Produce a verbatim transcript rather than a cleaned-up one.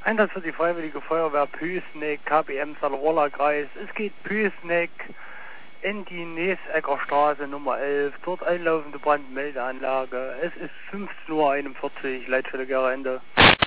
Einsatz für die Freiwillige Feuerwehr Püßneck, K B M Salrola-Kreis. Es geht Püßneck in die Nesecker Straße Nummer elf, dort einlaufende Brandmeldeanlage. Es ist fünfzehn Uhr einundvierzig, Leitstelle Gera Ende.